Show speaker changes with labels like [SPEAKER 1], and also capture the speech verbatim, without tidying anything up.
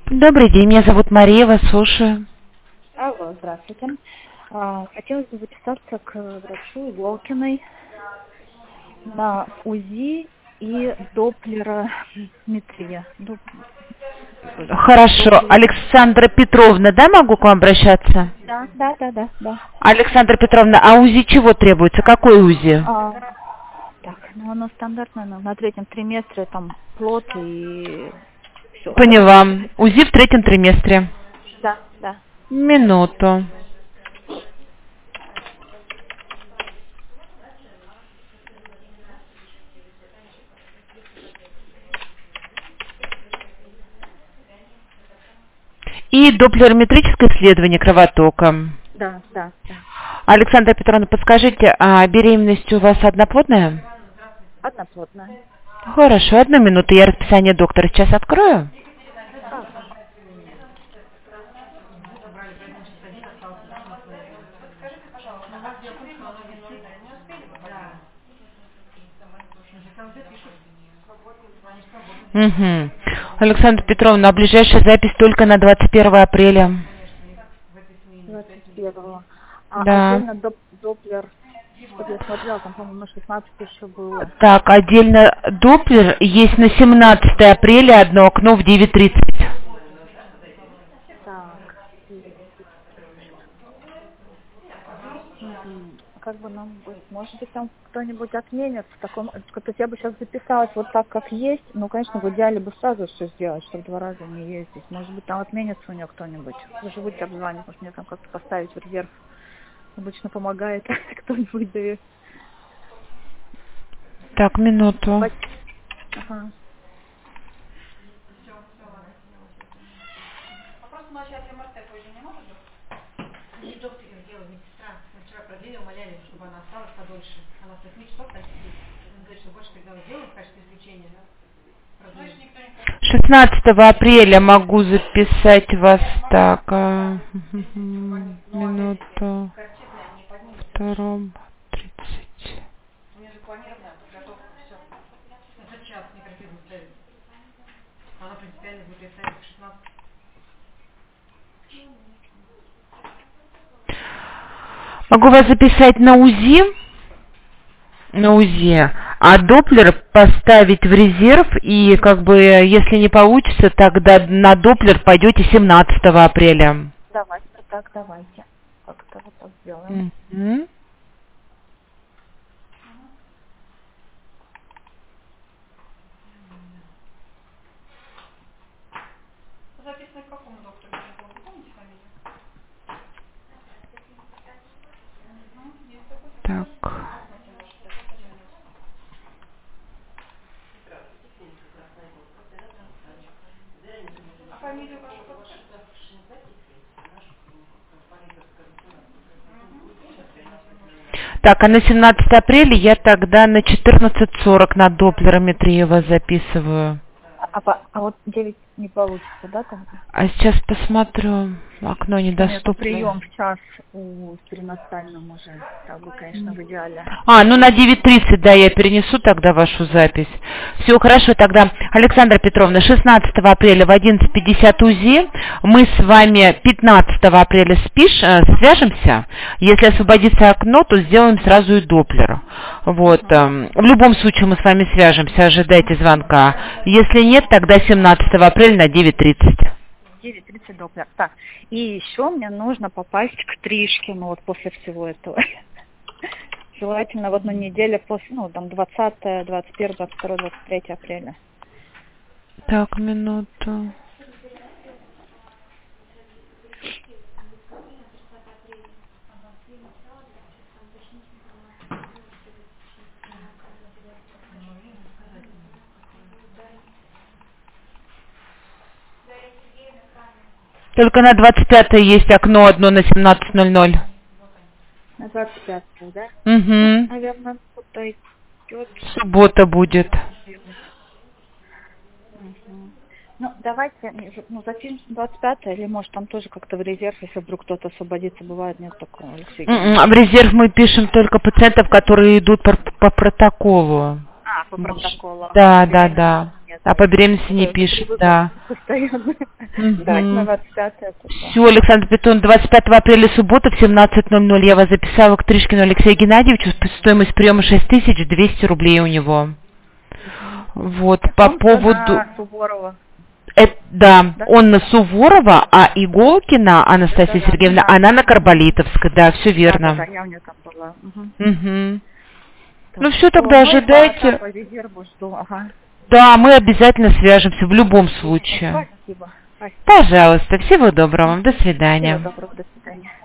[SPEAKER 1] Добрый день, меня зовут Мария, вас слушаю.
[SPEAKER 2] Алло, здравствуйте. А, Хотелось бы записаться к врачу Иголкиной на УЗИ и доплерометрия. Доп-
[SPEAKER 1] Хорошо.
[SPEAKER 2] Доплер.
[SPEAKER 1] Александра Петровна, да, могу к вам обращаться?
[SPEAKER 2] Да, да, да, да, да.
[SPEAKER 1] Александра Петровна, а УЗИ чего требуется? Какой УЗИ?
[SPEAKER 2] А, так, ну оно стандартное, но на третьем триместре там плод и все.
[SPEAKER 1] Поняла. УЗИ в третьем триместре.
[SPEAKER 2] Да, да.
[SPEAKER 1] Минуту. И доплерометрическое исследование кровотока.
[SPEAKER 2] Да, да, да.
[SPEAKER 1] Александра Петровна, подскажите, а беременность у вас одноплодная?
[SPEAKER 2] Одноплодная.
[SPEAKER 1] Хорошо, одну минуту, я расписание доктора сейчас открою.
[SPEAKER 2] Ага.
[SPEAKER 1] Угу. Александра Петровна, а ближайшая запись только на двадцать первое апреля.
[SPEAKER 2] двадцать первого. А
[SPEAKER 1] Да.
[SPEAKER 2] отдельно доп- доплер, что я смотрела, там, по-моему, на шестнадцать еще было.
[SPEAKER 1] Так, отдельно доплер есть на семнадцатое апреля, одно окно в девять тридцать.
[SPEAKER 2] Так, девять тридцать. Мгм. Как бы нам быть? Может быть, там кто-нибудь отменит в таком... То есть я бы сейчас записалась вот так, как есть. Ну, конечно, в идеале бы сразу все сделать, чтобы два раза не ездить. Может быть, там отменится у нее кто-нибудь. Вы же будете обзванивать, может, мне там как-то поставить в резерв. Обычно помогает кто-нибудь дает.
[SPEAKER 1] Так, минуту.
[SPEAKER 2] Ага.
[SPEAKER 1] шестнадцатого апреля могу записать вас так. а, Минуту. Втором тридцать. Могу вас записать на УЗИ, на УЗИ, а доплер поставить в резерв, и как бы, если не получится, тогда на доплер пойдете семнадцатого апреля.
[SPEAKER 2] Давайте, так, давайте. Как это вот так сделаем.
[SPEAKER 1] Мгм. Так. Так, а на семнадцатое апреля я тогда на четырнадцать сорок на доплерометрию вас записываю.
[SPEAKER 2] А, по- а вот девять не получится, да, тогда?
[SPEAKER 1] А сейчас посмотрю, окно
[SPEAKER 2] Нет,
[SPEAKER 1] недоступно.
[SPEAKER 2] прием в час у перинатальном уже. Так бы, конечно, в идеале.
[SPEAKER 1] А, ну на девять тридцать, да, я перенесу тогда вашу запись. Все, хорошо, тогда, Александра Петровна, шестнадцатого апреля в одиннадцать пятьдесят УЗИ. Мы с вами пятнадцатого апреля спиш, э, свяжемся. Если освободится окно, то сделаем сразу и доплер. Вот. э, В любом случае мы с вами свяжемся, ожидайте звонка. Если нет, тогда семнадцатого апреля на девять тридцать.
[SPEAKER 2] девять тридцать доплер. Так, и еще мне нужно попасть к Тришкину вот после всего этого. Желательно в одну неделю после, ну, там, двадцатое, двадцать первое, двадцать второе, двадцать третье апреля.
[SPEAKER 1] Так, минуту. Только на двадцать пятое есть окно одно на семнадцать ноль ноль.
[SPEAKER 2] На двадцать пятое, да?
[SPEAKER 1] Угу.
[SPEAKER 2] Наверное, подойдет.
[SPEAKER 1] Суббота будет.
[SPEAKER 2] Мгм. Ну, давайте, ну, запишем двадцать пятое, или может там тоже как-то в резерв, если вдруг кто-то освободится, бывает, нет такого, Алексей Геннадьевич?
[SPEAKER 1] М-м, В резерв мы пишем только пациентов, которые идут по, по протоколу.
[SPEAKER 2] А, по протоколу.
[SPEAKER 1] Да,
[SPEAKER 2] А,
[SPEAKER 1] да,
[SPEAKER 2] беременных
[SPEAKER 1] да.
[SPEAKER 2] нет.
[SPEAKER 1] А по беременности не пишет, да.
[SPEAKER 2] Постоянно.
[SPEAKER 1] Мгм.
[SPEAKER 2] Да, на двадцать пятое.
[SPEAKER 1] Все, Александр Петрович, двадцать пятого апреля, суббота, в семнадцать ноль ноль я вас записала к Тришкину Алексею Геннадьевичу. Стоимость приема шесть тысяч двести рублей у него. Вот, по поводу...
[SPEAKER 2] На Суворова.
[SPEAKER 1] Э, да,
[SPEAKER 2] Да?
[SPEAKER 1] он на Суворова, а Иголкина Анастасия
[SPEAKER 2] Да-да,
[SPEAKER 1] Сергеевна,
[SPEAKER 2] да.
[SPEAKER 1] она на Карболитовской, да, все верно.
[SPEAKER 2] Да, да, я у нее там была. Угу.
[SPEAKER 1] Мгм.
[SPEAKER 2] Так
[SPEAKER 1] Ну все,
[SPEAKER 2] что,
[SPEAKER 1] тогда
[SPEAKER 2] ну, и
[SPEAKER 1] ожидайте.
[SPEAKER 2] по, по резерву жду, ага.
[SPEAKER 1] Да, мы обязательно свяжемся в любом случае.
[SPEAKER 2] Спасибо. Спасибо.
[SPEAKER 1] Пожалуйста, всего доброго вам, до
[SPEAKER 2] Всего
[SPEAKER 1] свидания.
[SPEAKER 2] доброго, до свидания.